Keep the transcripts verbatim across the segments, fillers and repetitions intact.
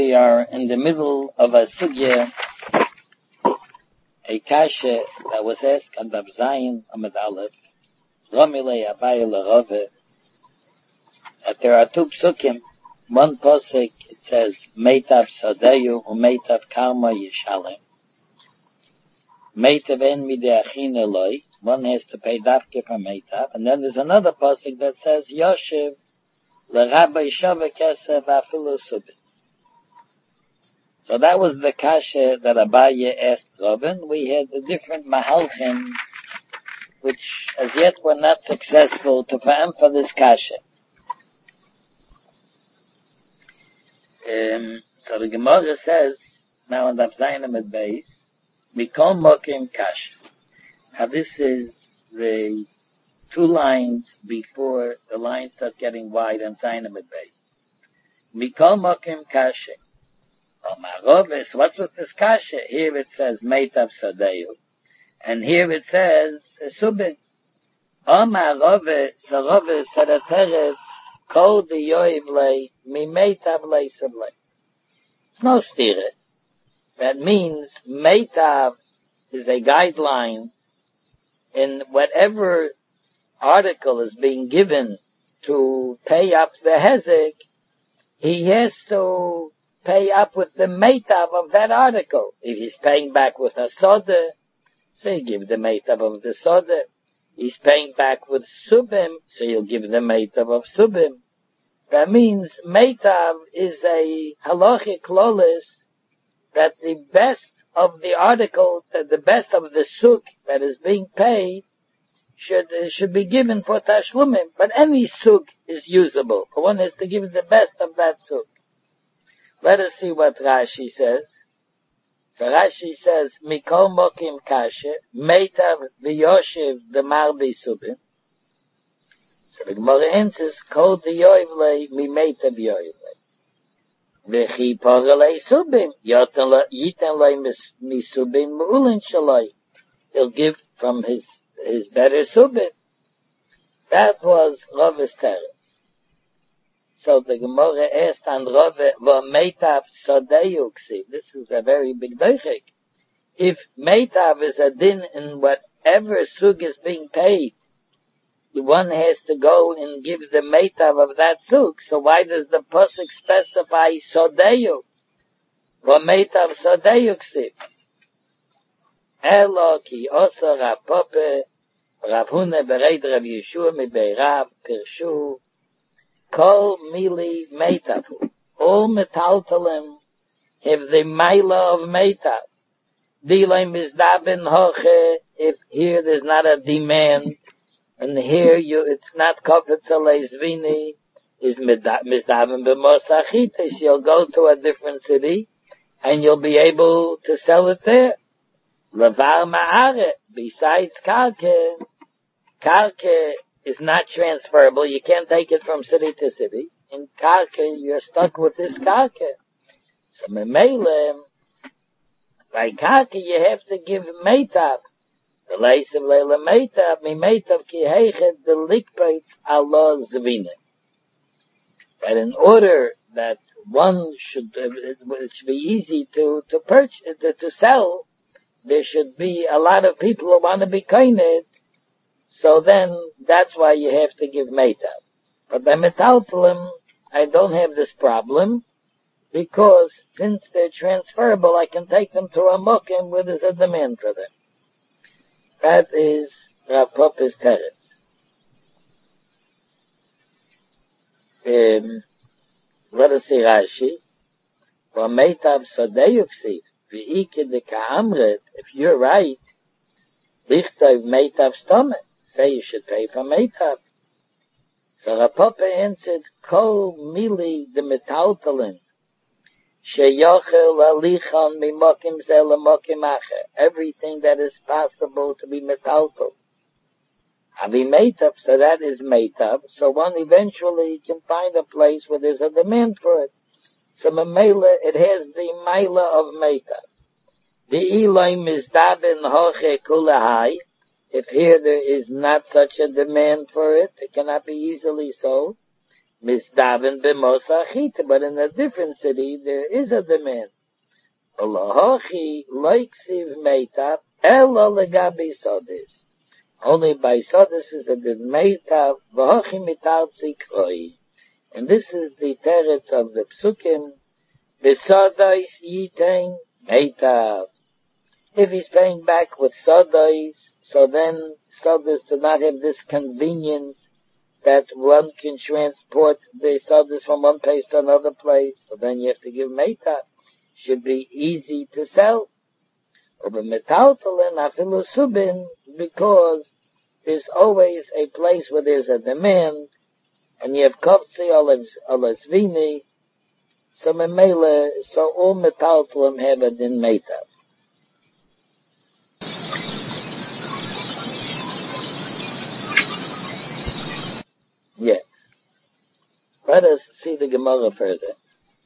we are in the middle of a sugya, a kasha that was asked on Daf Zayin Amud Aleph, Romile Abaye Lerove, that there are two psukim. One pasuk it says Meitav Sadeyu uMeitav Karma Yishalem. Meitav en mideachin Eloi. One has to pay dafke for Meitav, and then there's another pasuk that says Yoshev LeRabbi Shava Kesef Afilu Subit. So that was the kasha that Abaye asked Robin. We had a different mahalchim, which as yet were not successful to find for this kasha. Um, so the Gemara says, now in Daf Zayin Amud Beis, Mikol Mokim Kasha. Now this is the two lines before the lines start getting wide on Zayin Amud Beis. Mikol Mokim Kasha. Oh, Marovis, what's with this kasha? Here it says Meitav Sadeyu, and here it says Subin. Oh, Marovis, Sarovis said a teretz, Kol di yoiv lei, mi Meitav lei sublei. It's no stira. That means Meitav is a guideline in whatever article is being given to pay up the hezek, he has to pay up with the meitav of that article. If he's paying back with a soda, so you give the meitav of the soda. He's paying back with subim, so you'll give the meitav of subim. That means meitav is a halachic lolis, that the best of the article, that the best of the suk that is being paid should uh, should be given for tashlumim. But any suk is usable. One has to give the best of that suk. Let us see what Rashi says. So Rashi says, Mikol Mokim Kasha, Meitav v'Yoshev Demarbi Subim. So the Gemara answers, Kol Diyoiv lei mi Meitav Yoiv lei. V'chi Porelei Subim, Yiten lei mi Subim Mu'ulin Shaloi. He'll give from his, his better Subim. That was Rav's teretz. So the Gemara asked on Rove, "Vo meitav sadeyu ksiv." This is a very big doichik. If meitav is a din in whatever sug is being paid, the one has to go and give the meitav of that sug. So why does the pasuk specify sadeyu? Vo meitav sadeyu ksiv. Elo ki osa Rav Pope, Rav Huna bereid Rav Yeshua mi beirav pirshu. Kol mili meitavu. All metaltalim have the maila of meitav. Dilay mizdabin hoche, if here there's not a demand, and here you, it's not kofetz aleizvini, is mizdabin b'mosachitis, you'll go to a different city, and you'll be able to sell it there. Levar ma'aret, besides karke, karke is not transferable. You can't take it from city to city. In karka, you're stuck with this karka. So memele, by karka, you have to give meitav. The leis of leila meitav, mi meitav ki heichet the likbeitz Allah zvine. But in order that one should, it should be easy to, to purchase, to, to sell, there should be a lot of people who want to be koined. So then, that's why you have to give meitav. But by metaltalim, I don't have this problem, because since they're transferable, I can take them to a mokim where there's a demand for them. That is Rav Pope's teretz. Um, let us see Rashi. For meitav sadeyu ksiv, v'ike de ka'amret, if you're right, lichtav meitav stomach. Say you should pay for meitav. So Rav Pope answered, Kol mili de metaltalin, sheyochel alichan mimokim ze lemokim acher. Everything that is possible to be metaltal. Havi meitav, so that is meitav. So one eventually can find a place where there's a demand for it. So memela, it has the maila of meitav. The Eloi mizdabin hoche kulahai. If here there is not such a demand for it, it cannot be easily sold. misdaven b'mosa achita, but in a different city there is a demand. Olahochi loiksiv meitav elo legabi sodis. Only by sodis is it meitav v'hochi mitartzi kroi. And this is the teretz of the psukim. B'sodis yitain meitav. If he's paying back with sodis, so then sodis do not have this convenience that one can transport the sodis from one place to another place. So then you have to give meitav. Should be easy to sell. Because there's always a place where there's a demand, and you have kovtzi olasvini, so memele, so all metaltalim have a din meitav. Yeah. Let us see the Gemara further.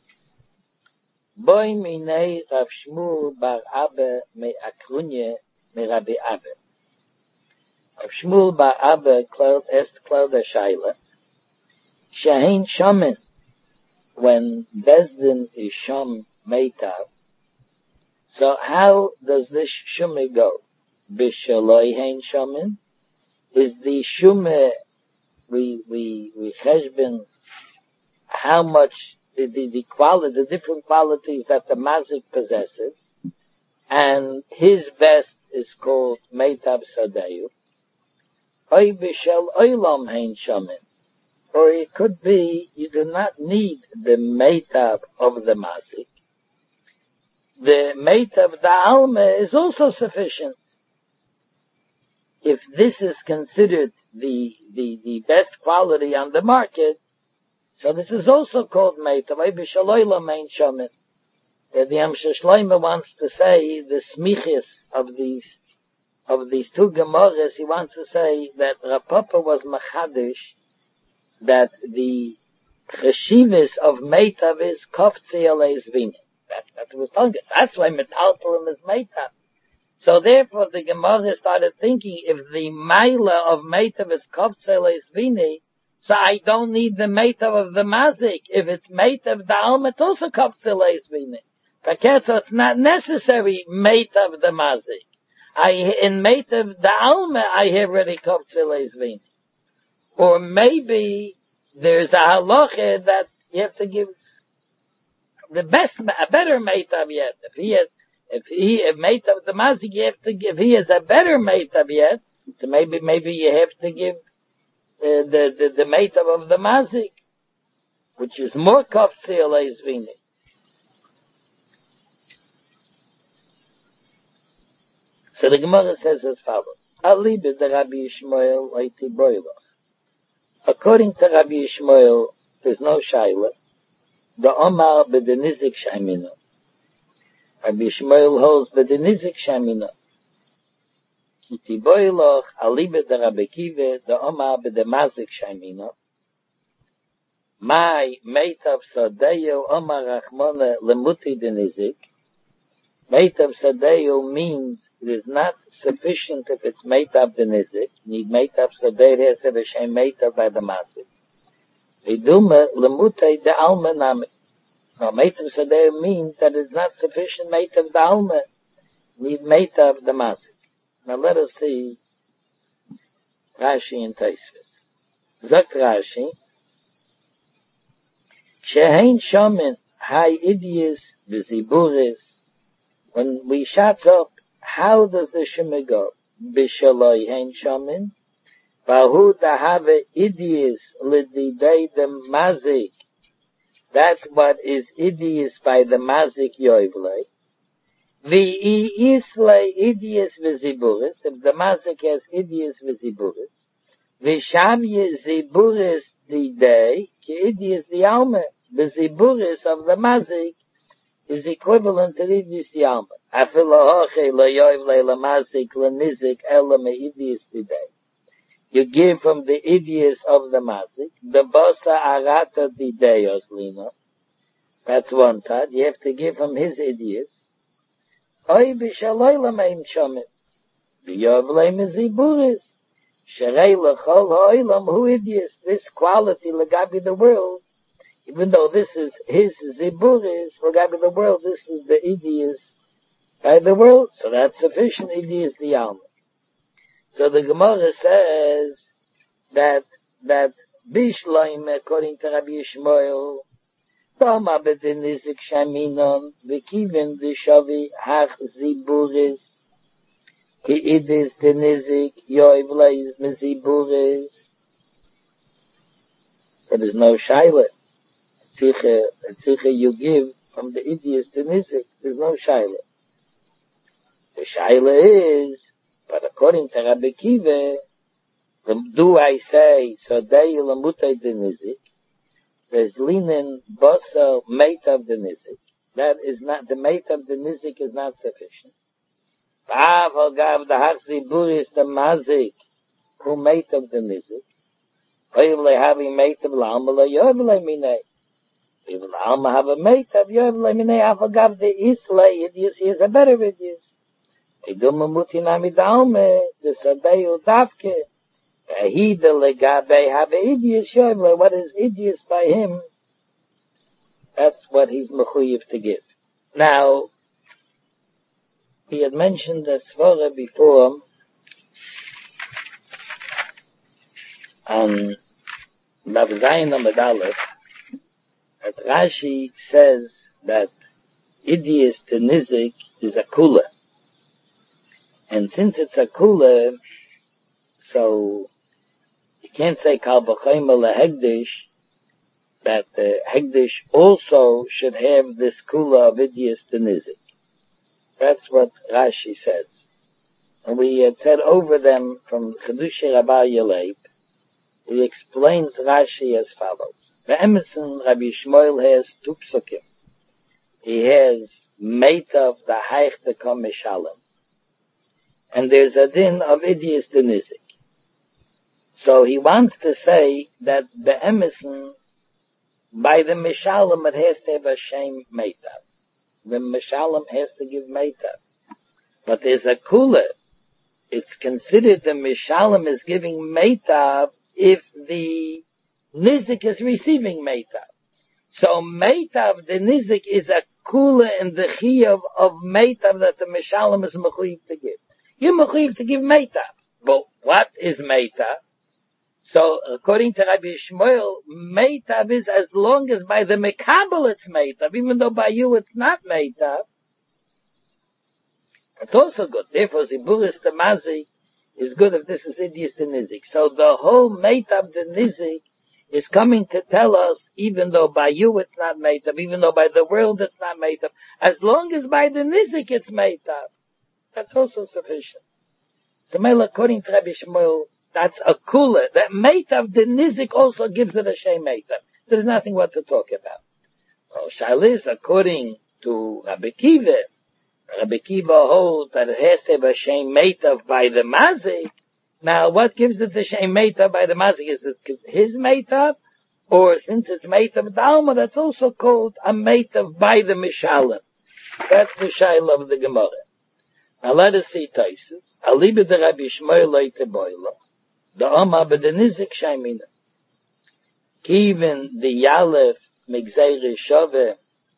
Boy minei Rav Shmuel bar Abba me Akrunye me Rabbi Abba. Rav Shmuel bar Abba est cloud a shaila. Shehein shaman, when Bezdin is sham meitav. So how does this shume go? Bishaloi hein shaman? Is the shume, we, we, we cheshbin, how much The, the, the quality, the different qualities that the mazik possesses, and his best is called Meitab Sadeyu. Oy b'shel oilam hein shamin. Or it could be, you do not need the Meitab of the mazik. The Meitab Da'alme is also sufficient. If this is considered the, the, the best quality on the market, so this is also called meitav. Oy b'shaloyla mein shamin. The Amsha Shloime wants to say the smichis of these of these two gemaras. He wants to say that Rav Papa was machadish that the cheshivas of meitav is kofzi aleis vini. That that was talking. That's why metaltalim is meitav. So therefore, the Gemara started thinking if the maila of meitav is kofzi aleis vini. So I don't need the meitav of the mazik. If it's meitav da'alma, it's also kapsileis vini. So it's not necessary meitav the mazik. I, in meitav da'alma, I have already kapsileis vini. Or maybe there's a halacha that you have to give the best, a better meitav yet. If he has, if he, if meitav the mazik, you have to give, if he has a better meitav yet, so maybe, maybe you have to give Uh, the, the, the meitav of the mazik, which is more kofzi aleis vini. So the Gemara says as follows. Ali b'de Rabbi Yishmael oiti boilach. According to Rabbi Yishmael, there's no shaila. The Omar b'de nizik shamina. Rabbi Yishmael holds b'de nizik shamina. Kiti boiloch, alibe de Rabbi Kive, de Omar be de mazik shaimino. Mai meitav sadeyo Omar Rachmone lemuti de nizik. Meitav sadeyo means it is not sufficient if it's meitav de nizik. Need meitav sadeyo has to have a shem meitav by the mazik. Vidume lemuti de alma nami. Now meitav sadeyo means that it's not sufficient meitav de alma. Need meitav de mazik. Now let us see Rashi and Tosfos. Zok Rashi, Shehein shamin hai idius v'ziburis. When we shut up, how does the shema go? B'shaloi hein shamin, v'ahu dahave idius l'didei dem mazik. That's what is idius by the mazik yoivlei. The isle idius viziburis, if the mazik has idius viziburis, vishamye ziburis the day, ki idius the alma, the ziburis of the mazik is equivalent to idius the alma. Afilahoche lo yoiv le la mazik le nizik ela me idius the day. You give from the idius of the mazik, the bosa arata the day oslino. That's one side. You have to give from his idius. Oy b'shaloy lameim shomim. V'yov leim ziburis. Sherei lechol ha'olam hu idius. This quality legabi the world, even though this is his ziburis, legabi the world, this is the idius by the world, so that's sufficient idius the alma. So the Gemara says that that Bishloim, according to Rabbi Yishmael, Tama bedenizik shaminon, v'kiven d'shavi hach ziburis, ki idis denizik, yoiv leis meziburis. So there's no shaila. Tzicha, tzicha you give from the idis denizik, there's no shaila. The shaila is, but according to Rabbi Kiva, do I say, so they lamutay denizik, there's linen, bosa, mate of the nizik. That is not, the mate of the nizik is not sufficient. Ba'av al-gav the hachzi buris the mazik, who mate of the nizik. Oiv lehavi mate of l'alma la yoiv le'minei. If l'alma have a mate of yoiv le'minei, af al-gav the islay, idius, he is a better idius. Idum mutinami d'alme, the sadeu davke. He the legabe have idius yoiv, what is idius by him? That's what he's mechuyev to give. Now, he had mentioned the svara before, on Lav Zayin Amud Aleph, that Rashi says that idius to nizik is a kula. And since it's a kula, so you can't say kal b'chayma lehegdish, that the hegdish also should have this kula of idius to nizik. That's what Rashi says. And we had said over them from Chedushi Rabbi Yaleib, he explains Rashi as follows. The Emerson Rabbi Shmuel has two psukim. He has mate of the haich the kom mishalem, and there's a din of idius to nizik. So he wants to say that the Emerson, by the mishalem, it has to have a shame meitav. The mishalem has to give meitav. But there's a kula. It's considered the mishalem is giving meitav if the nizik is receiving meitav. So meitav, the nizik, is a kula in the chiyuv of meitav that the mishalem is mechuyev to give. You're mechuyev to give meitav. But what is meitav? So, according to Rabbi Shmuel, meitav is as long as by the mekabel it's meitav, even though by you it's not meitav. It's also good. Therefore, ziburis the mazik is good if this is idius to nizik. So the whole meitav the nizik is coming to tell us, even though by you it's not meitav, even though by the world it's not meitav, as long as by the nizik it's meitav, that's also sufficient. So, according to Rabbi Shmuel, that's a kula. That meitav, the nizik also gives it a shem meitav. There's nothing what to talk about. Well, Shalis, according to Rabbi Kiva, Rabbi Kiva holds that it has to have a shem meitav by the mazik. Now, what gives it the shem meitav by the mazik? Is it his meitav? Or since it's meitav dalma, that's also called a meitav by the mishalem. That's the shaila of the Gemara. Now let us see Taisus. Aliba de Rabbi Shmuel leite boila. The Oma b'denizik shaymina. Kiven the Yalef migzeire shove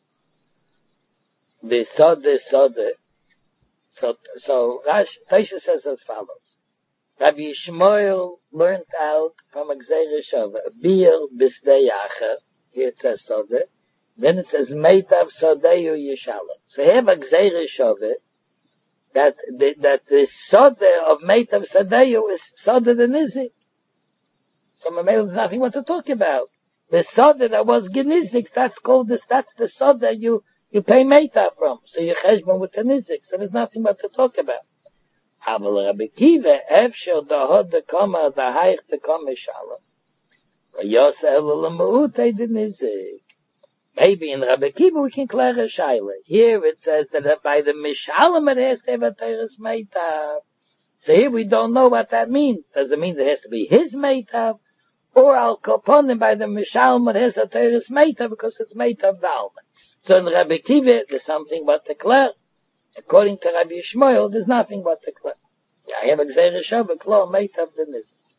the sode sode. So, so Rash, Taisha says as follows. Rabbi Shmuel learned out from migzeire shove a beer bisdei acher. Here it says sode. Then it says meitav sodeyu yishalem. So here migzeire shove that the, that the soda of meitav sadeyu is soda the nizik. So Mamel is nothing what to talk about. The soda that was genizik, that's called this, that's the soda you, you pay meitav from. So you cheshbon with the nizik. So there's nothing what to talk about. Aval Rabbi Kiva, efshel dahod the koma, the haich the koma shalom. V'yoseh l'lemuutei the nizik. Maybe in Rabbi Kiva we can clear a shaila. Here it says that by the mishalem it has to have a teres meitav. So here we don't know what that means. Does it mean it has to be his meitav? Or al koponim by the mishalem it has a teres meitav because it's meitav dalma. So in Rabbi Kiva there's something but to clear. According to Rabbi Shmuel there's nothing but to clear. Yeah, I have a gzeira shav, a klo meitav the nizik.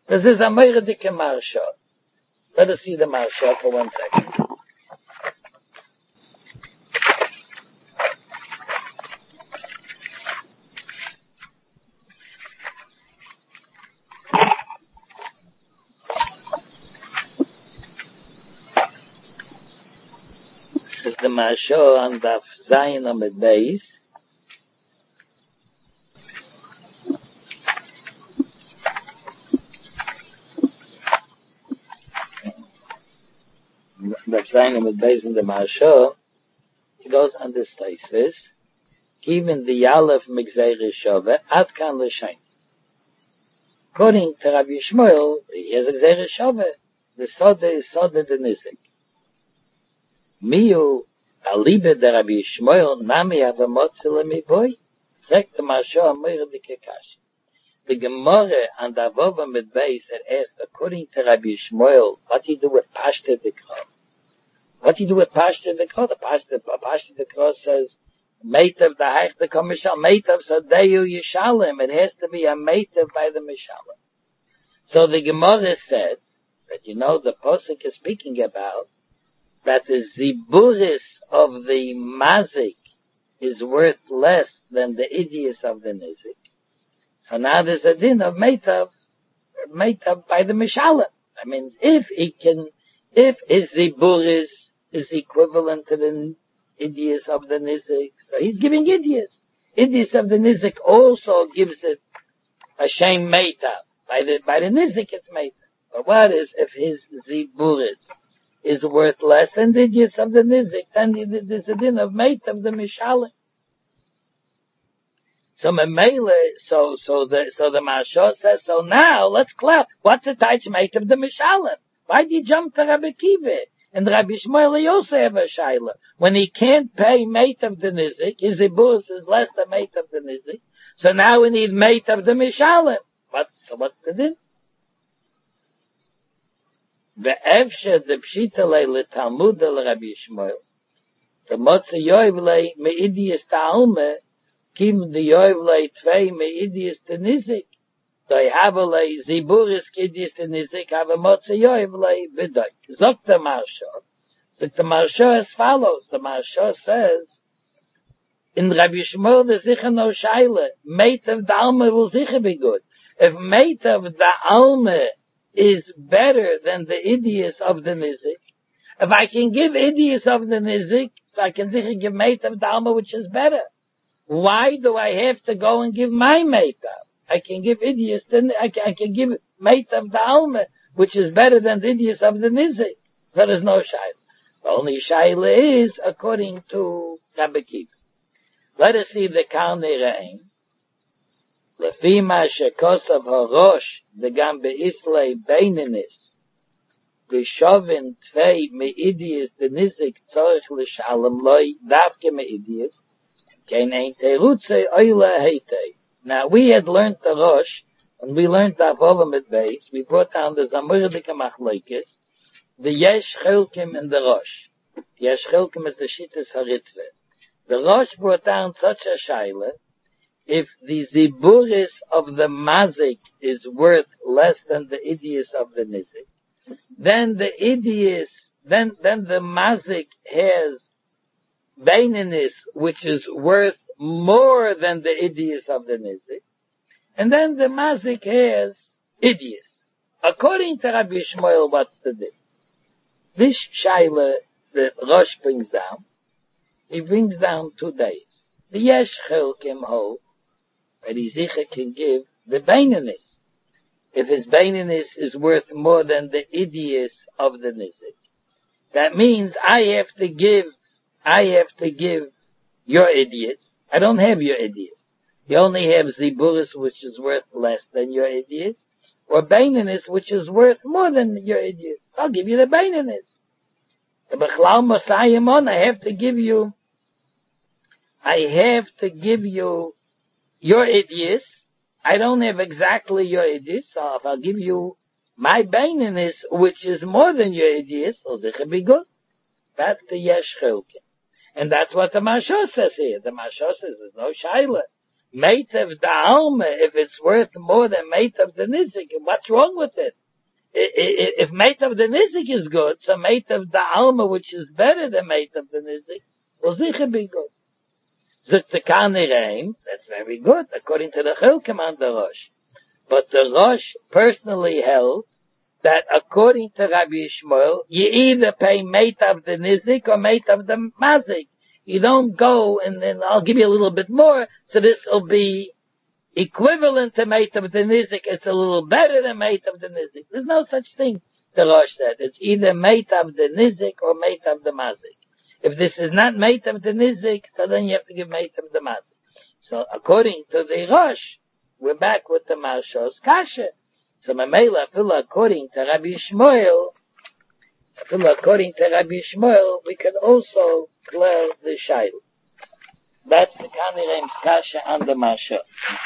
This is a Meiredike Marsha. Let us see the Marsha for one second. This is the Marsha on the Zayin Amid Beis. The Zayin Amid Beis in the Marsha, he goes on this thesis, even the Yalef Migzeri Shove, Ad Kan L'Shain. According to Rabbi Yishmael, he has a Gzeri Shove. The Soda is Soda de Nizik. Miu, Alibe de Rabbi Yishmael, Nami have a Motzele mi boy. Fragt the Marsha Meiredike Kashi. The Gemara and the Avova mit Beis had asked, according to Rabbi Yishmael, what do you do with Pashta Dikra? What do you do with Pashta Dikra? The Pashta, Pashta Dikra says, Meitav the Haich the Komishal, Meitav Sadeyu Yishalim. It has to be a Meitav by the Mishalim. So the Gemara said, that you know the Posuk is speaking about, that the Ziburis of the Mazik is worth less than the Idius of the Nizik. So now there's a din of Meitav, Meitav by the Mishalim. I mean, if he can, if his Ziburis is equivalent to the Idius of the Nizik, so he's giving Idius. Idius of the Nizik also gives it a shame Meitav. By the, by the Nizik it's Meitav. But what is if his Ziburis is worth less than the Idius of the Nizik, then there's a din of Meitav the Mishalim. So Memele, so, so the, so the Marsha says, so now, let's clap. What's the Taich mate of the Mishalim? Why did you jump to Rabbi Kiva? And Rabbi Shmuel, he also have a Shaila. When he can't pay mate of the Nizik, his Ziburis is less than mate of the Nizik. So now we need mate of the Mishalim. What, so what's the din? The Evshe, the Pshitale, le Talmud, le Rabbi Shmuel. The Motze Yoivle, me Idius Ta'alme, Kim de Yoivle Tvei me Idius te Nizik. Doi havele Ziburis Idius te Nizik have a Motze Yoivle Vidok. Zok the Marsha. Zok the Marsha as follows. The Marsha says, in Rabbi Shmuel the sicher no Shaila, mate of the Alme will sicher be good. If mate of the Alme is better than the Idius of the Nizik, if I can give Idius of the Nizik, so I can sicher give mate of the Alme which is better. Why do I have to go and give my Meitav? I can give Idius, I can, I can give Meitav the Alme, which is better than the Idius of the Nizik. There is no Shaila. The only Shaila is according to Rabbi Kiva. Let us see the Karnei Re'im. Lefi ma shekosav harosh, the gam be'islei beininis, the shovin tvei me'idius, the nizik tzorich l'shalom loi, davke me'idius, kein ein terutze oile heite. Now we had learned the Rosh, and we learned the Avolim at base, we brought down the Zamurdike Machlokes, the Yesh Chelkim and the Rosh. Yesh Chelkim is the Shittas Haritve. The Rosh brought down such a shaila, if the Ziburis of the Mazik is worth less than the Idius of the Nizik, then the Idius, then, then the Mazik has Beininis, which is worth more than the Idius of the Nizik, and then the Mazik has Idius. According to Rabbi Shmuel, what's the din? This shaila the Rosh brings down, he brings down two days. The Yesh Chelkim hold that he sicher can give the Beininis. If his Beininis is worth more than the Idius of the Nizik, that means I have to give, I have to give your Idius. I don't have your Idius. You only have Ziburis, which is worth less than your Idius, or Beininis, which is worth more than your Idius. I'll give you the Beininis. The Bechlal Mosayimon, I have to give you, I have to give you your Idius. I don't have exactly your Idius, so if I'll give you my Beininis, which is more than your Idius, so it will be good. That's the Yesh Chelkim. And that's what the Marsha says here. The Marsha says there's no shaila. Meitav the Alma, if it's worth more than Meitav the Nizik, what's wrong with it? If Meitav the Nizik is good, so Meitav the Alma, which is better than Meitav the Nizik, will sicher be good. Zuk the Kanireim, that's very good, according to the Chilkim and the Rosh. But the Rosh personally held that according to Rabbi Yishmael, you either pay Meitav the Nizik or Meitav the Mazik. You don't go and then I'll give you a little bit more, so this will be equivalent to Meitav the Nizik. It's a little better than Meitav the Nizik. There's no such thing, the Rosh said. It's either Meitav the Nizik or Meitav the Mazik. If this is not Meitav the Nizik, so then you have to give Meitav the Mazik. So according to the Rosh, we're back with the Marshos Kasha. So Mamela, according to Rabbi Yishmael, according to Rabbi Yishmael, we can also clear the Shail. That's the Kanireim's Kasha and the Marsha.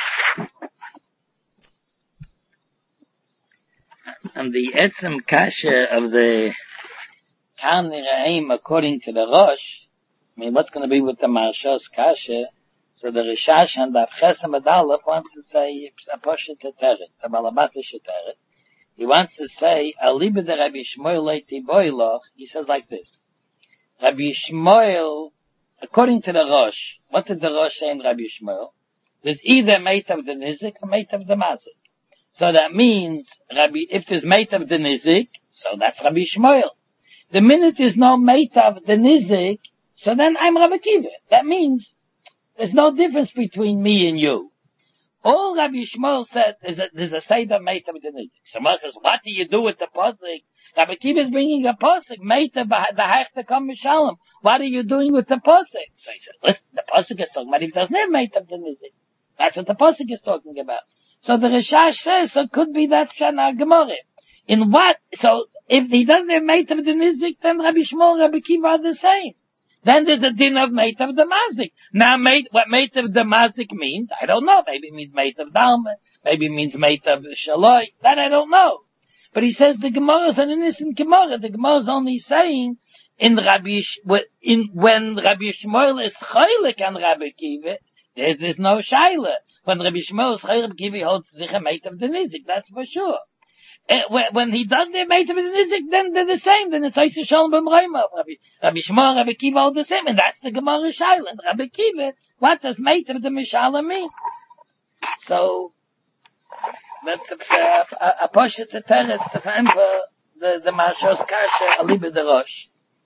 And the Etzem Kasha of the Kanireim, according to the Rosh, I mean, what's going to be with the Marsha's Kasha? So the Rishash and the Avchesem Adalef wants to say a Poshet Teteret, a Balabatish Teteret. He wants to say, Aliba de Rabbi Shmuel Leiti Boiloch, he says like this. Rabbi Shmuel, according to the Rosh, what did the Rosh say in Rabbi Shmuel? There's either Meitav the Nizik or Meitav the Mazik. So that means, Rabbi, if there's Meitav the Nizik, so that's Rabbi Shmuel. The minute there's no Meitav the Nizik, so then I'm Rabbi Kiva. That means, there's no difference between me and you. All Rabbi Shmuel said is that there's a Seder Meitav the Nizik. Someone says, what do you do with the Pasuk? Rabbi Kiva is bringing a Pasuk, Meitav the Hechta Kam Mishalom. What are you doing with the Pasuk? So he says, listen, the Pasuk is talking about if it doesn't have Meitav the Nizik. That's what the Pasuk is talking about. So the Rishash says, so it could be that Shana Gemara. In what? So if he doesn't have Meitav the Nizik, then Rabbi Shmuel and Rabbi Kiva are the same. Then there's a din of Meitav the Mazik. Now, mate, what Meitav the Mazik means, I don't know. Maybe it means Meitav Dalma. Maybe it means Meitav Shaloi. That I don't know. But he says the Gemara is an innocent Gemara. The Gemara is only saying in Rabbi, in, when Rabbi Shmuel is chaylik and Rabbi Kiva, there is no shaila. When Rabbi Shmuel is chaylik, Kiva holds sich a Meitav the Nizik. That's for sure. Uh, when he does their Meitav the Nizik, then they're the same. Then it's Eisha Shalom B'Mreima. Rabbi, Rabbi Shmuel, Rabbi Kiva all the same. And that's the Gemara Shaila. And Rabbi Kiva, what does Meitav the Mishala mean? So, that's a, a, a Poshet Teretz to find the, the Marshos Kasha, Aliba de Rosh.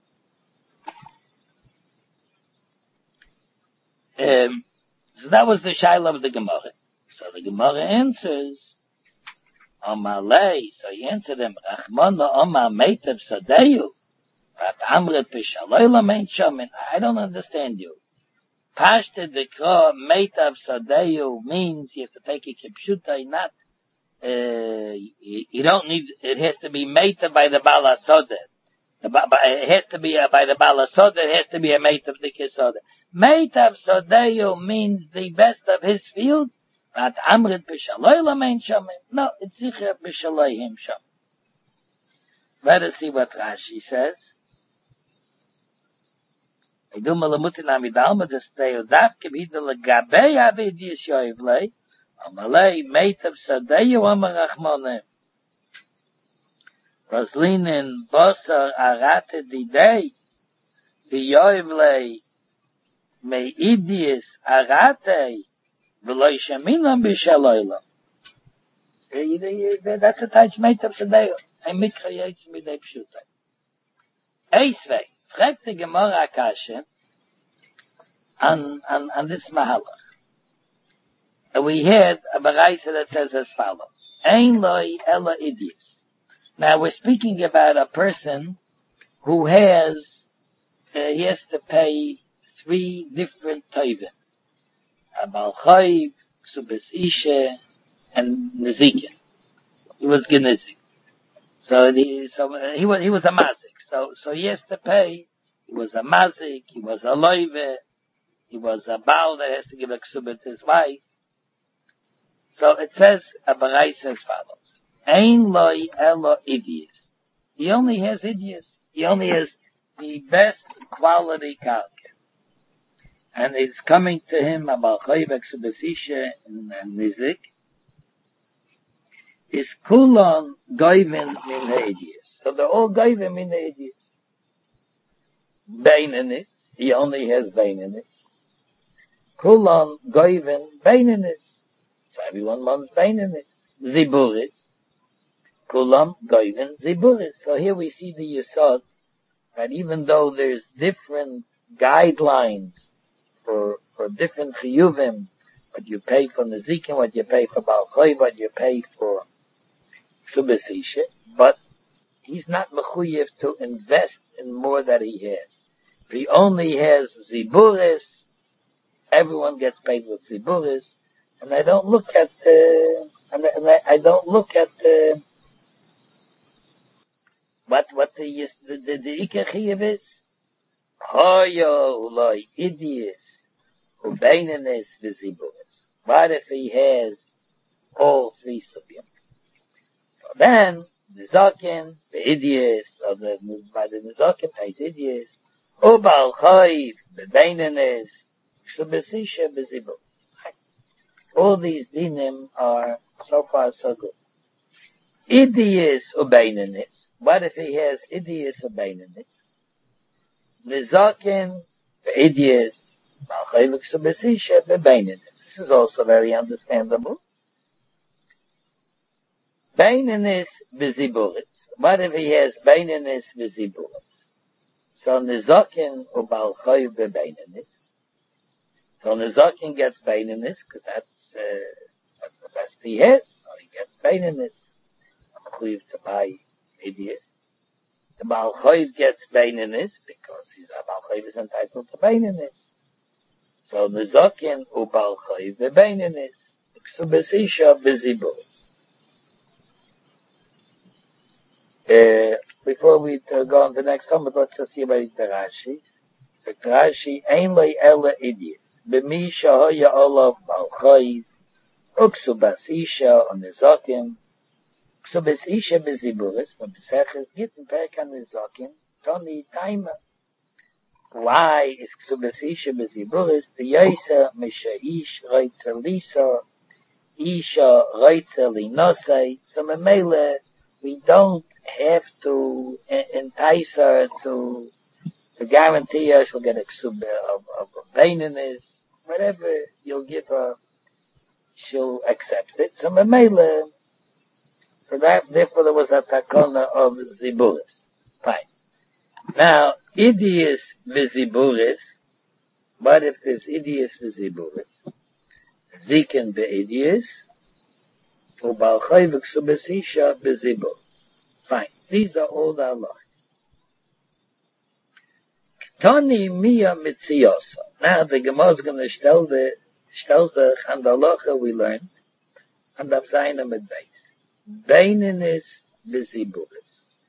Um, so that was the Shaila of the Gemara. So the Gemara answers, Amalei, so he answered him, Rachmana Omar Meitav Sadeyu, Rat Amret Pishaloi Lamein Shomin. I don't understand you. Pashte Dekra Meitav Sadeyu means you have to take a kipshutai, not, uh, you, you don't need, it has to be Meitav by the Bala Soda. It has to be uh, by the Bala Soda, it has to be a Meitav the Kisoda. Meitav Sadeyu means the best of his field, Rat Amrit B'Shaloi Lamein Shomim. No, it's sicher B'Shaloi him Shomim. Let us see what Rashi says. Edu Malamutin Amidalma Desteo Davke B'Hida L'Gabei Avidiyas Yoivlei Amalei Meitav Sadeyu Amar Rachmonim Roslinin Bosar Arate Didei V'Yoivlei Meidiyas Arate V'loi sheminam b'shaloylam. That's a touch Meitav Sadeyu. Ein mikra yetz midei pshutay. Eisvei, fragt die Gemara Akashe on, on, on this mahalach. And we had a baraisa that says as follows. Ein loi ela idios. Now we're speaking about a person who has, uh, he has to pay three different tovim. Abal Chayiv, Ksubis Isha, and Nezikin. He was Genizik. So he, so he was, he was a Mazik. So, so he has to pay. He was a Mazik, he was a Loive, he was a Baal that has to give a Ksubit to his wife. So it says, a Barais as follows. Ein loi elo idios. He only has idios. He only has the best quality karka. and it's coming to him about Chayvek Subasisha and Nizik, is Kulon Goyven Min Hedius. So they're all Goyven Min Hedius. Bain in it, he only has Bain in it. Kulon Goyven Bain in it. So everyone wants Bain in it. Ziburit. Kulam Goyven Ziburit. So here we see the Yesod that even though there's different guidelines for for different chiyuvim, what you pay for Nezikin, what you pay for Baal Choy, what you pay for Subasisha, but he's not mechuyev to invest in more that he has. If he only has Ziburis, everyone gets paid with Ziburis, and I don't look at, uh, and, and I, I don't look at, uh, what, what the, the, the, the Iker Chiyuv is. Hoyo uloi idius, ubeinanis v'ziburis. What if he has all three subyim? So then, Nizakin, the idius, or the, by the Nizakin pays idius, ubal chayv, bebeinanis, shubesisha v'ziburis. All these dinim are so far so good. Idius ubeinanis. What if he has idius ubeinanis? Nizakin, Idias, Malchaylik Subasisha, Bebainanis. This is also very understandable. Bainanis Viziburitz. What if he has Bainanis Viziburitz? So Nizakin or Balchay Bebainanis. So Nizakin gets Bainanis, because that's, uh, that's the best he has. So he gets Bainanis. I'm clear to buy Idias. The Baal Choiv gets Bainanis because he's a Baal Choiv is entitled to Bainanis. So Nizakin u Baal Choiv the Bainanis. Subasisha Biziburis. Uh, before we uh, go on to the next one, let's just see about the Rashi. So Rashi, Ein Lei Ela Idias. B'mi Shahoya Olav Baal Choiv. Uksubasisha on Nizakin. So Besisha Beziburis, when Beseches Gitten Perkan Nizakin, Tony Taima. Why is Ksubesisha Beziburis? The Yisa Misha Ish Reitzer Lisa, Isha Reitzer Linosei. So Memele, we don't have to entice her to, to guarantee her she'll get a Ksub of, of a Bainanis. Whatever you'll give her, she'll accept it. So Memele, so that, therefore, there was a takona of Ziburis. Fine. Now, Idius Viziburis, what if there's Idius Viziburis? Zikin Be'idius, Ubal Chayvik Subasisha Viziburis. Fine. These are all the halachas. Ktani Mia Mitziosa. Now, the Gemara is going to tell the, tell the Chandalacha we learned, and of Zainam at base. Bainanis Viziburis.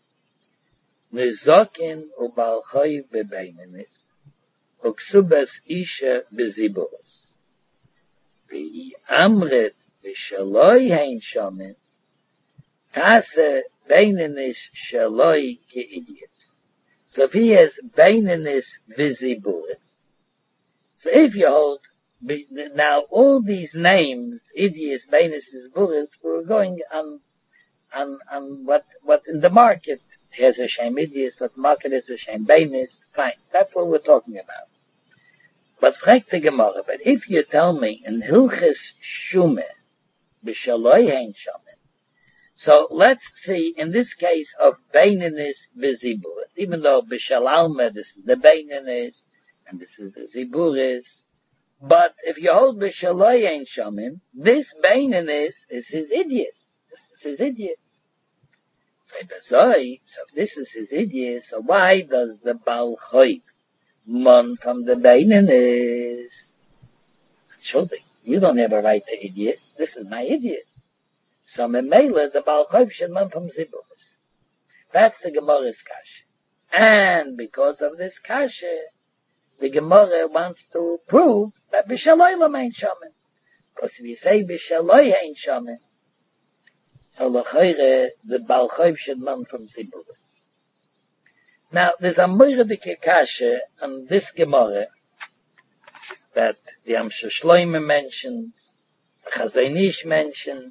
Nizakin u Baal Choiv bebainanis. Uksubas Isha Viziburis. V'i Amret v'shaloi hein shamin. Tase Bainanis shaloi ke'idiot. So if he has Bainanis Viziburis. So if you hold, now all these names, Idius, Bainanis, Viziburis, we're going on And, and what, what in the market has a Shem Idius, what market has a Shem Bainis, fine. That's what we're talking about. But fragt the Gemara, but if you tell me in Hilches Shume, B'shaloi Hein Shamin, so let's see, in this case of Bainanis Viziburis, even though B'shalalma, this is the Bainanis, and this is the Ziburis, but if you hold B'shaloi Hein Shamin, this Bainanis is his Idius. This is his idiot. So if this is his idiot, so why does the Baal Choiv mon from the Bainanis? Shuldi, you don't have a right to idiot. This is my idiot. So Memela, the Baal Choiv should mon from Ziburis. That's the Gemara's kasha. And because of this kasha, the Gemara wants to prove that B'shaloi Lam Ein Shamin. Because if you say B'shaloi Ein Shamin, so l'chayre, the Baal Choiv should man from Ziburis. Now, there's a moire de kasha on this Gemara that the Amsha Shloime mentions, the Chazanish mentions,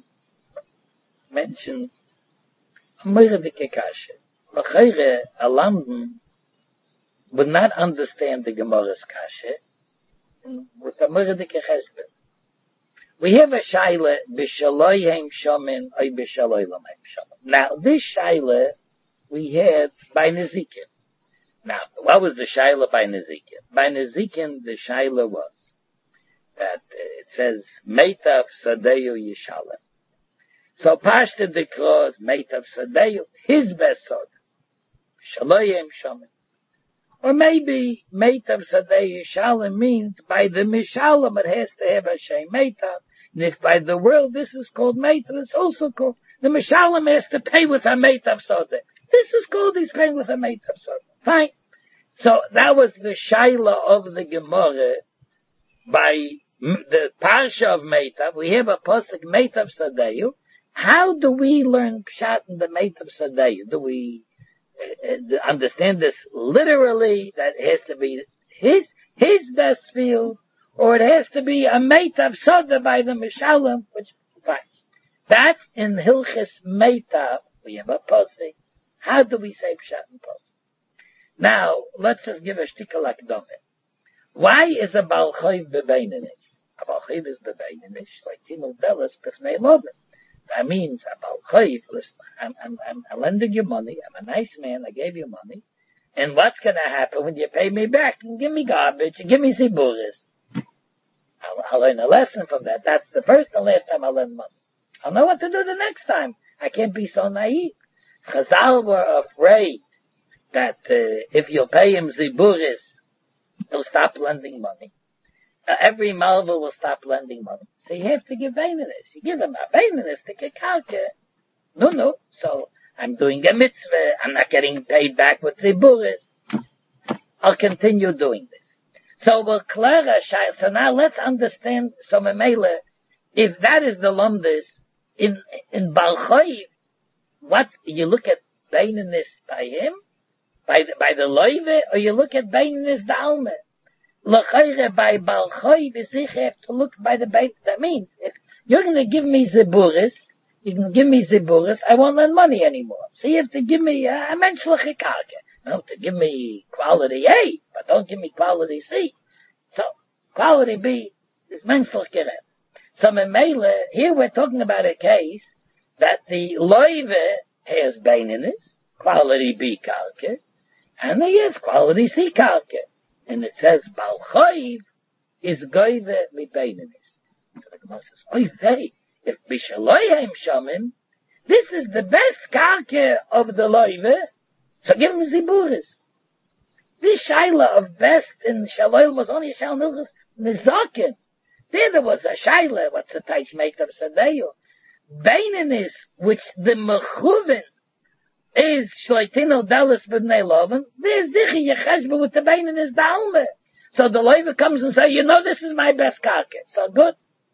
mentions, a moire dike kashe. L'chayre, a London would not understand the Gemara's kashe with a moire dike cheshbon. We have a shaila, b'shaloi heim shomin, or b'shaloi lam heim shomin. Now, this shaila we had by Nezikin. Now, what was the shaila by Nezikin? By Nezikin, the shaila was that uh, it says, Meitav Sadeyu Yishalem. So, Pashta the cross, Meitav Sadeyu, his best sod. Shaloi heim shomin. Or maybe Meitav Sadeyu Yishalem means by the Mishalem it has to have a Shem Meitav. And if by the world this is called Meitav, it's also called, the Mishalem has to pay with a Meitav Sodeh. This is called, he's paying with a Meitav Sodeh. Fine. So that was the Shaila of the Gemara by the Parsha of Meitav. We have a Pasuk Meitav Sadeyu. How do we learn Pshat in the Meitav Sadeyu? Do we uh, understand this literally, that it has to be his, his best field, or it has to be a Meitav Soda by the Mishalem, which, fine. That's in Hilchis Meitav. We have a Pasuk. How do we say Pshat in Pasuk? Now, let's just give a shtickle akdome. Why is a Baal Chayv bebeinenis? A Baal Chayv is bebeinenis, like Tino Delis, Pifnei Loben. That means a Baal Chayv, listen, I'm, I'm, I'm, I'm lending you money, I'm a nice man, I gave you money, and what's gonna happen when you pay me back? And give me garbage, and give me ziburis. I'll, I'll learn a lesson from that. That's the first and last time I'll lend money. I'll know what to do the next time. I can't be so naive. Chazal were afraid that uh, if you pay him ziburis, he'll stop lending money. Uh, every malva will stop lending money. So you have to give beinenis. You give him a beinenis to kekalke. No, no. So I'm doing a mitzvah. I'm not getting paid back with ziburis. I'll continue doing this. So we'll clear a shayla. So now let's understand. So memele, if that is the lumdis in in Baal Chayv, what you look at beinenis by him? By the, by the loive, or you look at beinenis the alme. L'chayre by Baal Chayv, you have to look by the beit. That means, if you're going to give me ziburis, you can give me ziburis, I won't lend money anymore. So you have to give me a menschliche karke. You have to give me quality A, but don't give me quality C. So, quality B is menschlich gerät. So, memele, here we're talking about a case that the loive has beinenis, quality B karke, and he has quality C karke. And it says, Baal Chayv is goyve mi beinenis. So the Gemara says, oy vey, if b'shaloyim shamim, this is the best karke of the loive, so give him ziburis. This shaila of best in shaloyim was only a shaila nizaken. There there was a shaila, what's the taish made of Sadeyu? Beinenis, which the mechuven is shleitino dalis b'nei loven, there's dichi yecheshbe with the beinenis dalme. So the loiva comes and says, you know, this is my best karke. So good.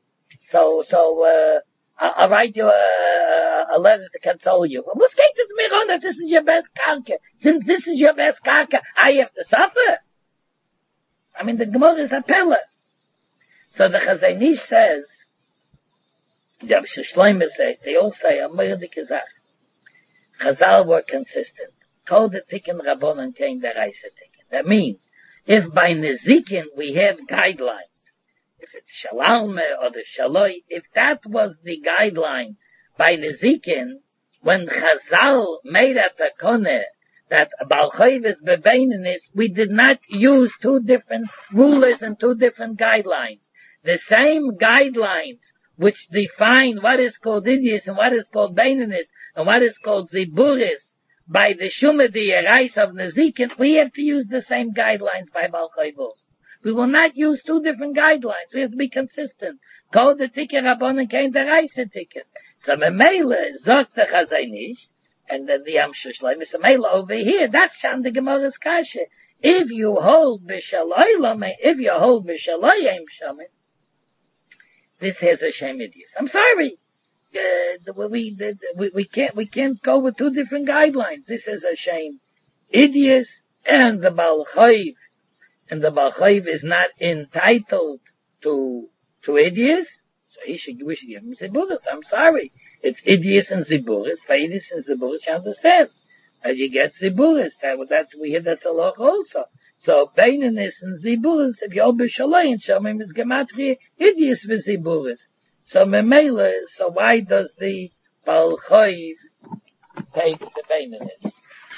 So, so, uh, I'll, I'll write you a, a letter to console you. Well, what's geht es mir on if this is your best karke? Since this is your best karke, I have to suffer? I mean, the Gemara is a pella. So the Chazanish says, the Shloime say, they all say, a moedik izach. Chazal were consistent. Told the tikkun rabbonon came the reise tikkun. That means, if by nezikin we have guidelines, if it's shalalme or the shaloi, if that was the guideline by nezikin, when Chazal made a takone that Baal Chayv is bebeinenis, we did not use two different rulers and two different guidelines. The same guidelines which define what is called idius and what is called beinenis and what is called ziburis by the Shumah the Erais of Nezikin, we have to use the same guidelines by Baal Chayv. We will not use two different guidelines. We have to be consistent. Call the ticket Rabbanan came the Erais ticket. So Memele sagt the Chazanish, and then the Amsha Shloime, so Memele over here, that's Shan the Gemara's Kasha. If you hold B'Shaloi Lame, if you hold B'Shaloi Yem Shamin, this has a shame idiot. I'm sorry. Uh, we, the, we, we can't, we can't go with two different guidelines. This is a shame. Idiot and the Baal Chayv, and the Baal Chayv is not entitled to, to Idius, so he should, we should give him Ziburis. I'm sorry. It's Idius and Ziburis. For Idius and Ziburis, you understand. And you get Ziburis. That, that's, we hear that's a law also. So, Beininus and Ziburis, if you're B'Shalayim, Shomim is Gematria, Idius with Ziburis. So, Memela, so why does the Baal Chayv take the Beininus?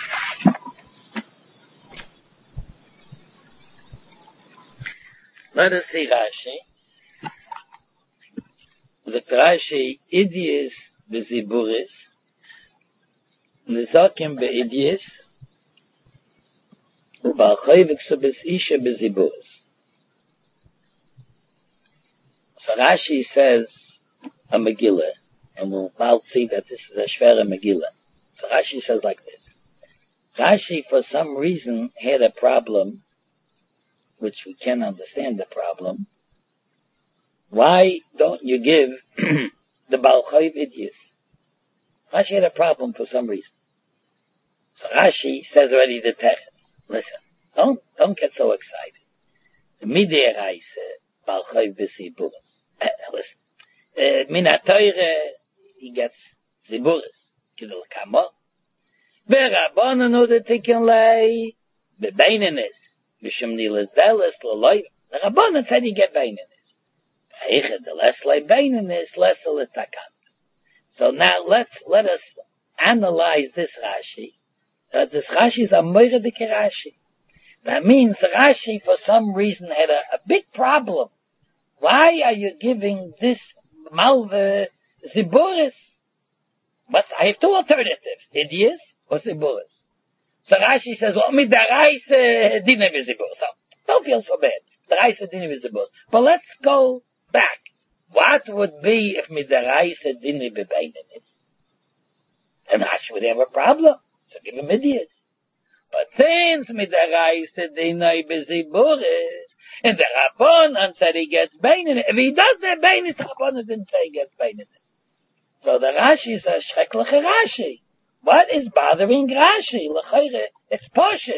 Let us see Rashi. The Rashi, Idius with Ziburis, Nizakim be'idius, u'ba'al chayv ksubis isha beziburis. So Rashi says a Megillah, and we'll now see that this is a shvera Megillah. So Rashi says like this. Rashi, for some reason, had a problem, which we can understand the problem. Why don't you give the Baal Chayv Idius? Rashi had a problem for some reason. So Rashi says already the text. Listen, don't, don't get so excited. The Midei Raisa, Baal Chayv Ziburis. Uh, listen, uh, Min HaTorah, he gets Ziburis. Kidul Kamo. Ve'Rabbanan know that he can lay the Beininus. Mishum Nilas Delis, L'Loy. The Rabbanan said he get Beininus. Eichad, the less lay Beininus, less L'Takan. So now let's, let us analyze this Rashi. Uh, this Rashi is a Moiredik Rashi. That means Rashi for some reason had a, a big problem. Why are you giving this Malve Ziburis? But I have two alternatives. Idius or Ziburis. So Rashi says, well, me the Reise Dine Ziburis. So don't feel so bad. The Reise Dine Ziburis. But let's go back. What would be if midaraisa didn't be beininus? And Rashi would have a problem. So give him Idius. But since midaraisa didn't be ziburis, and the Rabbanan said he gets beininus, if he does that beininus, the Rabbanan didn't say he gets beininus. So the Rashi says, Shreklich Rashi. What is bothering Rashi? It's Poshit.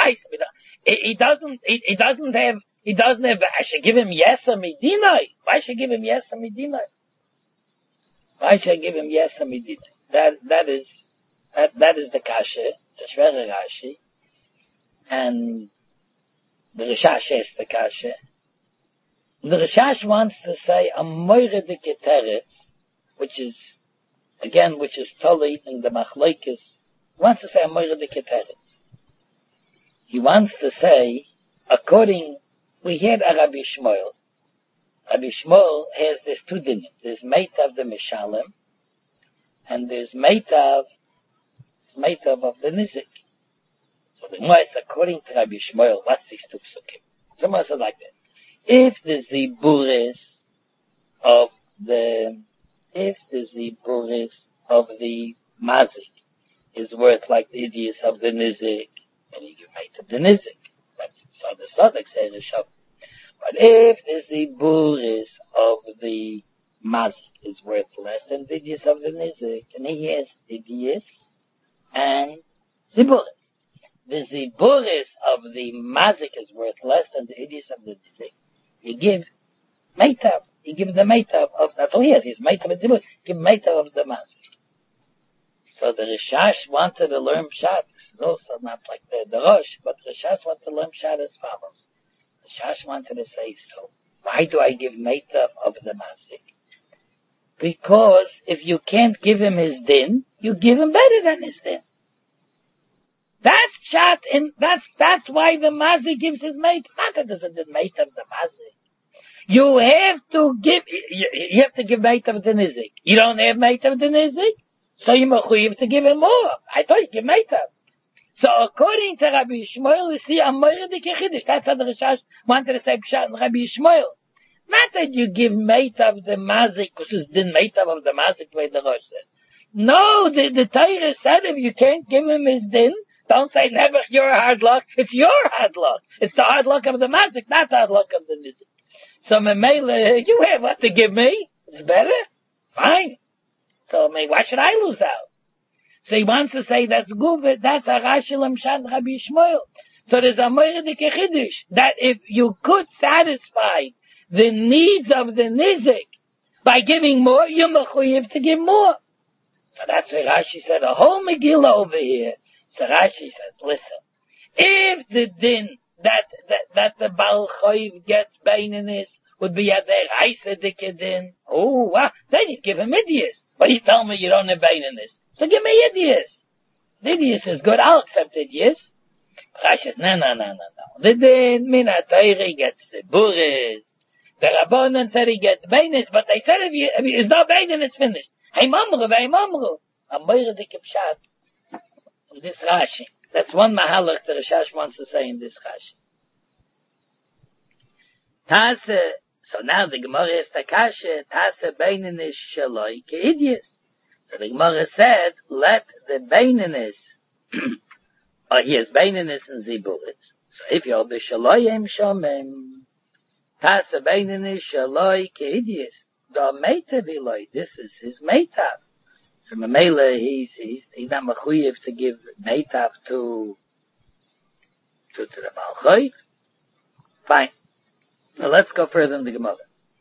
He doesn't, he, he doesn't have, He doesn't have, I should give him yes or midinai. Why should I give him yes or midinai? Why should I give him yes or midinai? That, that is, that, that is the kasha. It's a shvera Rashi. And the Rishash is the kasha. The Rishash wants to say a moire de keteret, which is, again, which is totally in the machlokes, wants to say a moire de keteret. He wants to say, according we had a Rabbi Shmuel. Rabbi Shmuel has this two dinim. There's Meitav the Mishalem, and there's Meitav, Meitav of the Nizik. So the Gemara is according to Rabbi Shmuel, what's these two psukim? Someone says like this. If the Ziburis of the, if the Ziburis of the Mazik is worth like the Idius of the Nizik, then you give Meitav the Nizik. So the Sadiq says a Shav. But if the Ziburis of the Mazik is worth less than the Idius of the Nizik, and he has Idius and Ziburis. The Ziburis of the Mazik is worth less than the Idius of the Nizik. You give Meitav. You give the Meitav of, that's all he has. He's Meitav and Ziburis. Give Meitav of the Mazik. So the Rishash wanted to learn Pshat. This is also not like the, the Rosh, but the Rishash wanted to learn Pshat as follows. The Rishash wanted to say, so, why do I give Meitav of the Mazik? Because if you can't give him his din, you give him better than his din. That's Pshat, and that's, that's why the Mazik gives his Meitav. Not that there's a Meitav of the Mazik. You have to give, you, you have to give Meitav of the Nizik. You don't have Meitav of the Nizik? So you have to give him more. I thought you give Meitav. So according to Rabbi Shmuel, we see a Moiridik Yechidish. That's how the Rishash wanted to say Pshat and Rabbi Shmuel. Not that you give Meitav the Mazik, which is the Meitav of the Mazik, the way the Rosh says. No, the, the Torah said if you can't give him his din, don't say never your hard luck. It's your hard luck. It's the hard luck of the Mazik, not the hard luck of the Nizik. So Memele, you have what to give me. It's better. Fine. So, I mean, why should I lose out? So he wants to say that's Guvet, that's a Rashi Lamshan Rabbi Shmuel. So there's a moiridik chidush that if you could satisfy the needs of the nizik by giving more, you're mechuyev to give more. So that's why Rashi said a whole Megillah over here. So Rashi says, listen, if the din that that, that the Baal Choiv gets baininess would be at their Heisedike din, oh, wow, then you give him idiots. But you tell me you don't have baininess. So give me idiots. The idiots is good, I'll accept idiots. Rashi says, no, no, no, no, no. The din, min ha-Torah gets the buris. The Rabbanan said he gets baininess, but they said if you, if you, it's not baininess finished. Hey mamru, hey mamru. A moiridik pshat. This Rashi. That's one mahalach the Rashash wants to say in this Rashi. Tase, so now the Gemara is takashe, tase beinenis shaloi ke'idius. So the Gemara said, let the beinenis, or he has beinenis and ziburis. So if you're b'shaloyim shomim, tase beinenis shaloi ke'idius, da meitav iloi, this is his meitav. So Mamela, he's, he's, he's not mechuyev to give meitav to, to, to the Baal Choiv. Fine. Now let's go further in the Gemara.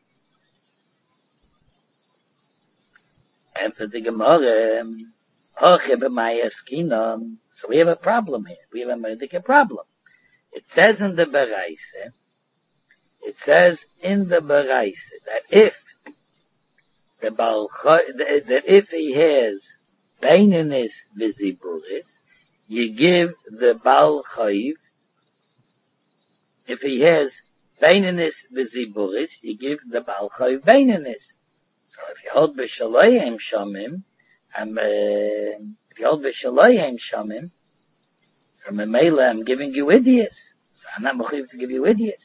And for the Gemara, Hoche b'mayas kinon, so we have a problem here. We have a medical problem. It says in the Baraisa, it says in the Baraisa that if the Baal Choiv, that if he has beinenis v'ziburis, you give the Baal Choiv. If he has beinenis v'ziburis, you give the Baal Choiv beinenis. So if you hold b'shaloyim shamim, I'm, uh, if you hold b'shaloyim shamim, so Mamela, I'm giving you idiots. So I'm not mechuyev to give you idiots.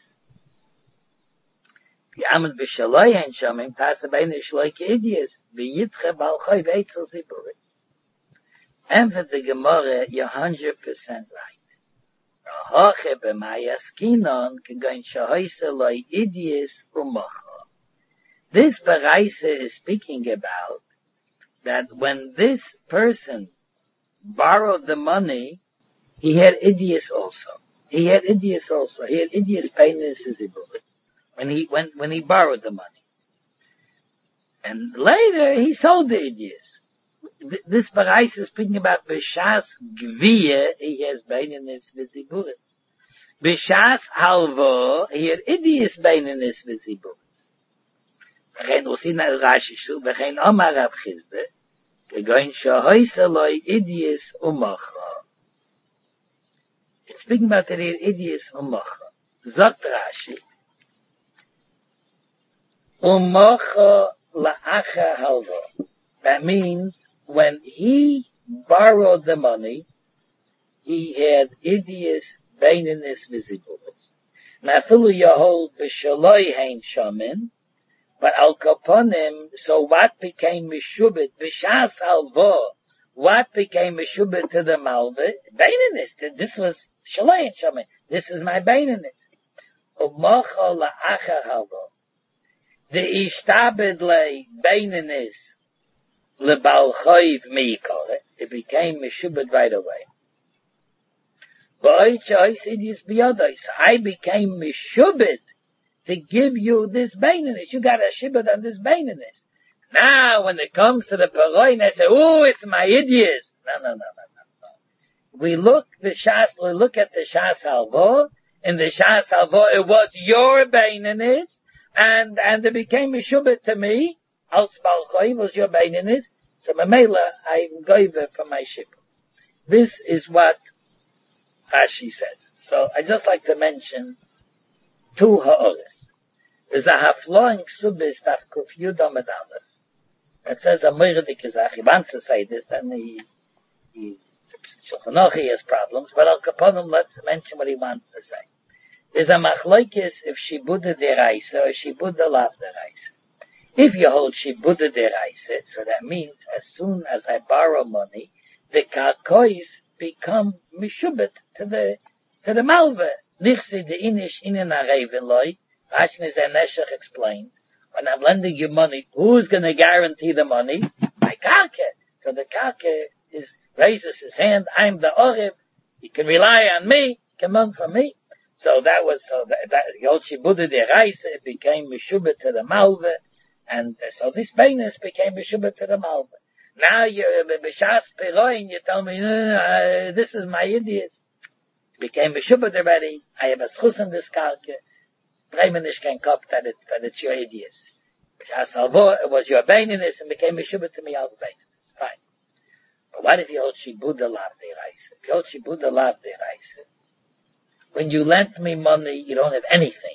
Yamad b'shaloi hein shamim, tasa bein shaloi ke'idias, v'yitche Baal Choiv eitzel ziburis. And for the Gemara, you're one hundred percent right. Hoche b'mayas kinon, kegoin shahoise loi idias u'mocha. This Baraisa is speaking about that when this person borrowed the money, he had idias also. He had idias also. He had idias beinenis ziburis. When he, when, when he borrowed the money. And later, he sold the idiots. This Baraisa is speaking about B'shas Gviya, he has beinenis v'ziburis. B'shas Halvo, he had idiots beinenis v'ziburis. V'chein Usina Rashi Shu, v'chein Omar Rav Chizde, kegoin shahoise loi idiots u'mocha. It's speaking about that he had idiots u'mocha. Zot Rashi, Umocha la'acha halva. That means when he borrowed the money, he had idias beinenis v'ziburis. Now, filu yahol b'shaloi hein shamin, but al kaponim. So what became mishubit b'shas halva? What became mishubit to the malva? Beinenis. This was shaloi hein shamin. This is my beinenis. Umocha la'acha halva. The ishtabed le beinenis le Baal Choiv meikore. It became meshubed right away. But I became meshubed to give you this beinenis. You got a shibud on this beinenis. Now, when it comes to the paroi, they say, "Oh, it's my idiots." No, no, no, no, no, no. We look the shas. We look at the shas halvo. In the shas halvo, it was your beinenis. And, and it became a shubit to me, als Baal Choiv was your beinenis, so Mamela, I'm goiver for my shibut. This is what Rashi says. So I just like to mention two ha'oris. There's a hafloing subis taf kuf yudam et aleph. It says a moiridik izach. He wants to say this, then he, he, Shulchan Aruch, he has problems, but al kaponim, let's mention what he wants to say. There's a machlokes if shibuda deraisa or shibuda lav deraisa. If you hold shibuda deraisa, so that means as soon as I borrow money, the karkois become mishubet to the to the malva. Nichsi de inish inen areven loy. Rashi Neshech explains, when I'm lending you money, who's going to guarantee the money? My karke. So the karke is raises his hand. I'm the orib. You can rely on me. come on for me. So that was, so that, that Yolchi Buddha de Reise, it became Meshubah to the Malva, and uh, so this Beinus became Meshubah to the Malva. Now you're B'Shas Piroin, you tell me, no, no, no, uh, this is my idiot. Became Meshubah already, I have a schus in this kalke, Bremen kein Kopf that, it, that it's your idiot. B'Shas Alvo, it was your Beinus, and became Meshubah to me all the Beinus. Fine. But what if Yolchi Buddha loved the Reise? If Yolchi Buddha loved the Reise, when you lend me money, you don't have anything.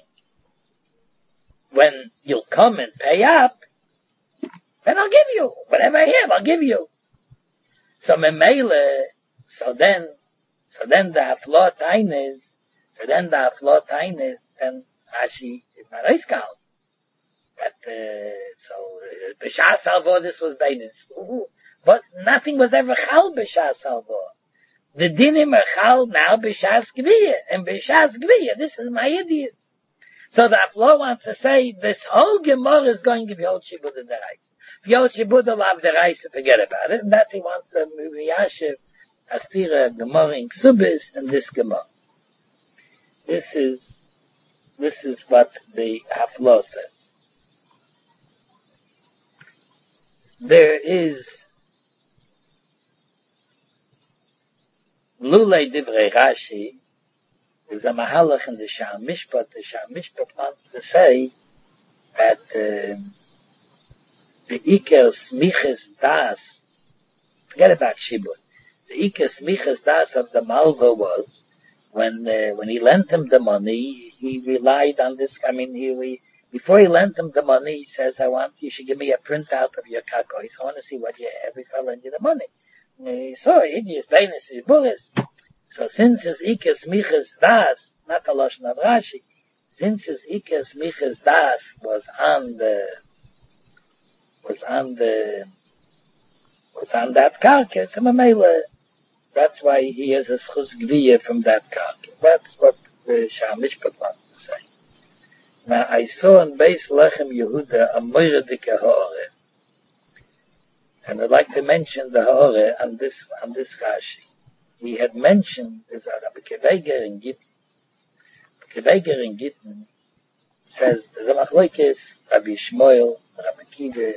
When you'll come and pay up, then I'll give you. Whatever I have, I'll give you. So memele, so then, so then the aflot eines, so then the aflot eines, then Rashi is not reiskal. But, uh, so, b'shas alvo, this was beinis. But nothing was ever chal b'shas alvo. The dinim are chal now b'shas gviya, and b'shas gviya, this is my idiot. So the Aflo wants to say, this whole Gemara is going to be Yolchi Buddha the Reise. If Yolchi Buddha loved the Reise, forget about it, and that's he wants to Miyashiv, Astira, Gemara in Ksubis, and this Gemara. This is, this is what the Aflo says. There is Lulei Divrei Rashi, is a mahalach in the Sha'am Mishpat. The Sha'am Mishpat wants to say that uh, the Iker Smiches Das, forget about Shibud, the Iker Smiches Das of the Malva was, when uh, when he lent him the money, he relied on this, I mean, he, he before he lent him the money, he says, I want, you should give me a printout of your kakois. I want to see what you have if I lend you the money. He saw it, he is Beinus, he is Buris. So since his Ikes Miches Das, not the Lashon of Rashi, since his Ikes Miches Das was on the, was on the, was on that karka, so Mamela, that's why he has a schus gviya from that karka. That's what the Sha'am Mishpat wants to say. Now I saw in Beis Lechem Yehuda a moiradike ha'ore, and I'd like to mention the ha'ore on this, on this Rashi. He had mentioned is that Rabbi Keveger in Gittin. Keveger in Gittin says there's a machlokes Rabbi Shmuel, Rabbi Kiva,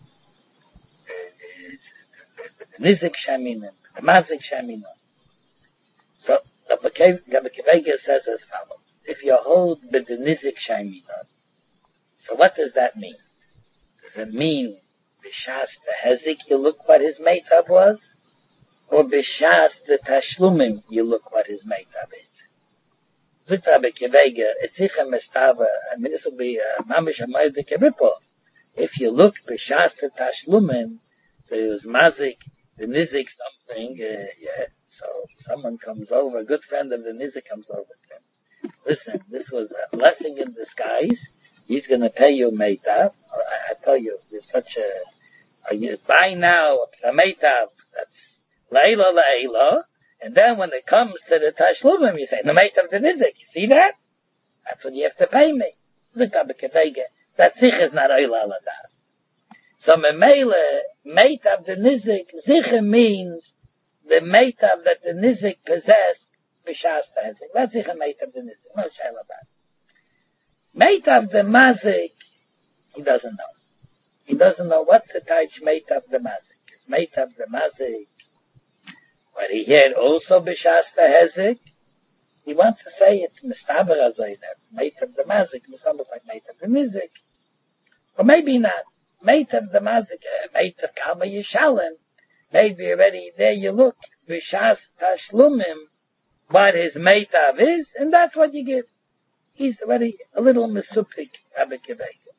the Nizik Shaminim, the Mazik Shaminim. So Rabbi Keveger says as follows: if you hold with the Nizik Shaminim, so what does that mean? Does it mean b'shas the Hezik you look what his meitab was? Or b'shas the tashlumim, you look what his meitab is. Zut Rabbi Keveger, etzichem estava, I mean this will be a mamish amayd kevipo. If you look b'shas the tashlumim, so it was mazik, the nizik something, uh, yeah, so someone comes over, a good friend of the nizik comes over to him. Listen, this was a blessing in disguise, he's gonna pay you meitab. I, I tell you, there's such a, a buy now, a meitab, that's Leila, Leila, and then when it comes to the Tashlumim, you say, the mate of the Nizik, you see that? That's what you have to pay me. Look at the Kevege. That zich is not Eila Ladas. So Memele, mate of the Nizik, zich means the mate of that the Nizik possessed, b'shas Nizik. That's zich a mate of the Nizik. No shayla about it. Mate of the Mazik, he doesn't know. He doesn't know what to touch mate of the Mazik. His mate of the Mazik, but he had also b'shas the Hezik. He wants to say it's mistaber azoy there, mate of the mazik, it's almost like mate of the nizik. Or maybe not. Mate of the mazik, uh, mate of kama yishalim. Maybe already there you look, b'shas tashlumim, what his mate of is, and that's what you give. He's already a little mesupik, Rabbi Keveger.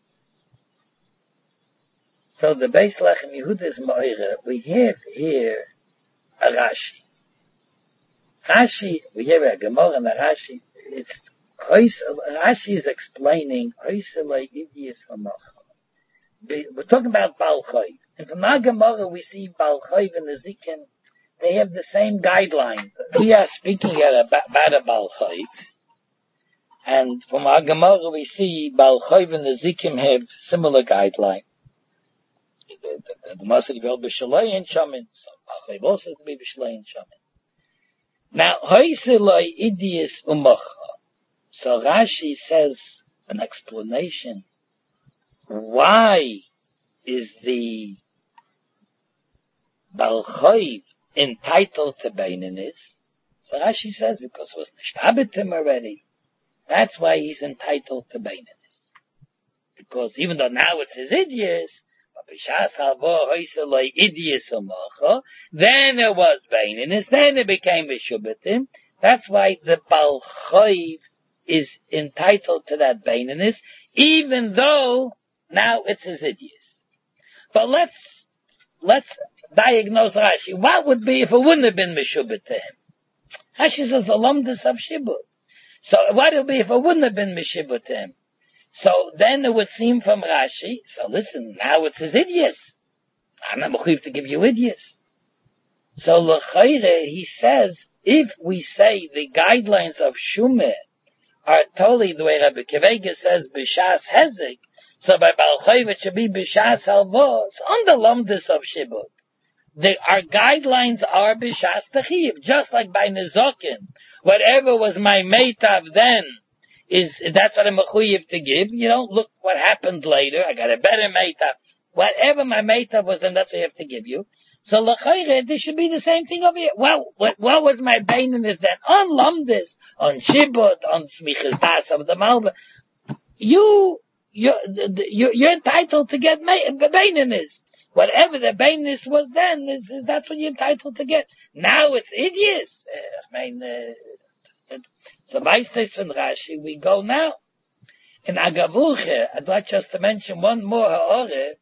So the Beis Lechem Yehuda's Moira, we have here a Rashi. Rashi, we have a Gemara and a Rashi. It's Rashi is explaining Oiselei Idias Hamacha. We're talking about Baal Chayv. And from our Gemara we see Baal Chayv and the Zikim, they have the same guidelines. We are speaking here about, about a Baal Chayv. And from our Gemara we see Baal Chayv and the Zikim have similar guidelines. The Gemara said, "Well, b'shalei and shamin." So Baal Chayv also has to be b'shalei and shamin. Now, hoiseloi idius umocha. So Rashi says an explanation. Why is the Baal Choiv entitled to Beinanis? So Rashi says because it was nishtabetim already. That's why he's entitled to Beinanis. Because even though now it's his idius, then it was Beinanis, then it became a Shubatim. That's why the Baal Choiv is entitled to that Beinanis, even though now it's his idius. But let's, let's diagnose Rashi. What would be if it wouldn't have been Meshubit to him? Rashi says a lumdus of Shibut. So what would be if it wouldn't have been Meshubit to him? So then it would seem from Rashi, so listen, now it's his idius. I'm not mechuyev to give you idius. So l'chayre, he says, if we say the guidelines of Shumeh are totally the way Rabbi Kevega says, B'shas Hezek, so by Baal Choiv it should be B'shas Halvos, on the lumdus of Shibut. The, our guidelines are B'shas Techiv, just like by Nezokin. Whatever was my meitav then, is, that's what I'm mechuyev to give. You don't look what happened later. I got a better meitav. Whatever my meitav was then, that's what I have to give you. So l'chayre, there should be the same thing over here. Well, what, what was my baininess then? On lumdis, on shibut, on smichas das of the malva. You, you, you, you're entitled to get baininess. Whatever the baininess was then, is, is that's what you're entitled to get. Now it's idiots. Uh, I mean, uh, so Meistes from Rashi, we go now. In Agavuche, I'd like just to mention one more ha'ore.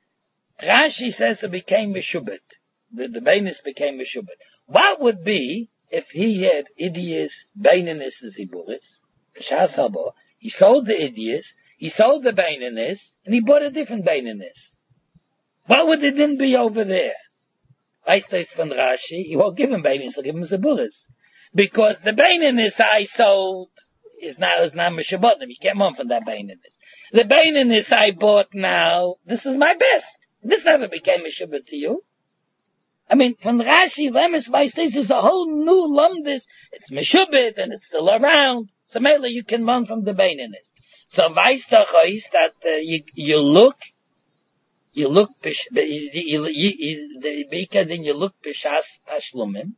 Rashi says it became Meshubit. The, the Bainis became Meshubit. What would be if he had Idias, Baininis, and Ziburis? B'shas habo. He sold the Idias, he sold the Baininis, and he bought a different Baininis. What would it then be over there? Meistes from Rashi, he won't give him Baininis, he'll give him Ziburis. Because the Baininis I sold is now, is now Meshubotim. You can't move from that Baininis. The Baininis I bought now, this is my best. This never became Meshubit to you. I mean, from Rashi, Lemes Meistes is a whole new lumdis. It's Meshubit and it's still around. So mainly you can run from the Baininis. So Weistach is that uh, you, you look, you look, you, you, you, the then you look B'shas Tashlumim.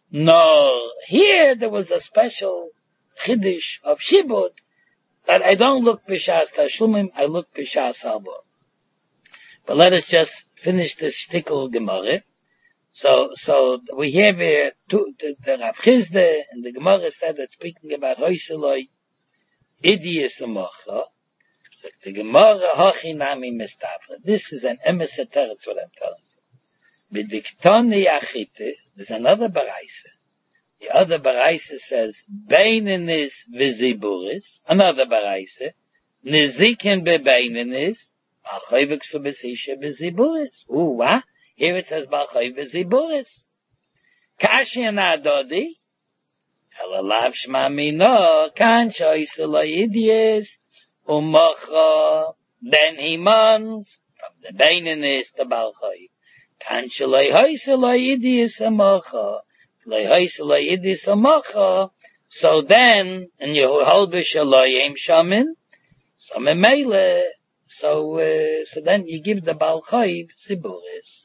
No, here there was a special chiddush of Shibud that I don't look B'shas Tashlumim, I look B'shas Halbo. But let us just finish this shtickle Gemara. So, so we have here two, the, the Rav Chizde, and the Gemara said that speaking about Hoyseloi, Idius Umocha, so the Gemara Hochinami Mistafra. This is an emeset teretz, what I'm telling you. B'diktoni Achite, there's another Baraisa. The other Baraisa says, Beininis Viziburis, another Baraisa, Nizikin Bebeininis, Balchayvik Subesisha Beziburis. Ooh, what? Here it says Balchayvik Beziburis. Kashi and Adodi, Helalav Shma Mino, Kancha Isolayidiyes, Umacha, then he mons, from the Beininis to Balchayv. Kancha Leihoisolayidiyes Umacha, Leihoisolayidiyes Umacha, so then, and you hold B'Shalayim Shamin, so Memele, So, uh, so then you give the Baal Chayv Ziburis.